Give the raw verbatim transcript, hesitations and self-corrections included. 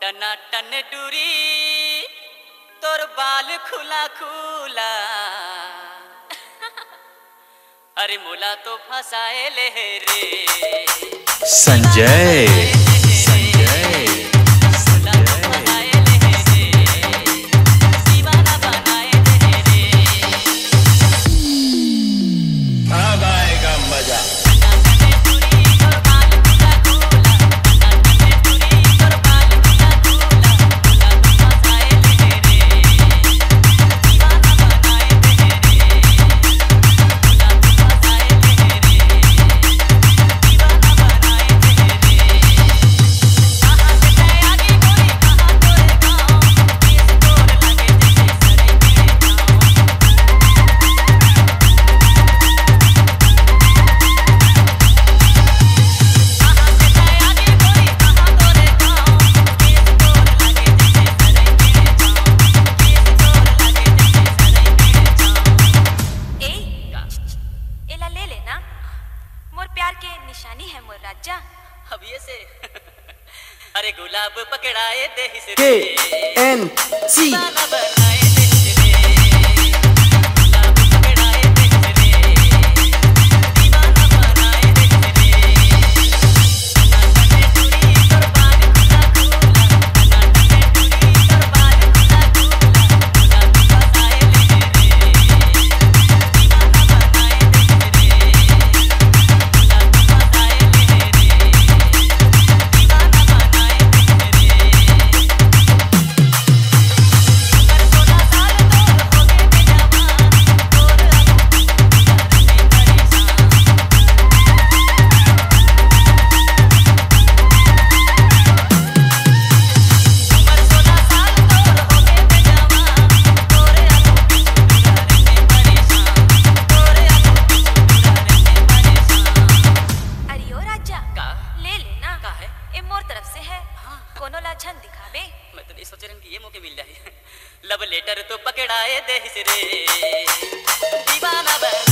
टना टन टूरी तोर बाल खुला खुला अरे मुला तो फसाए ले रे संजय निशानी है मोर राजा अब ये से अरे गुलाब पकड़ाए दे से के एन सी दिखावे मैं तो नहीं सोच रहा कि ये मौके मिल जाए लव लेटर तो पकड़ाए दे रे दीवाना बन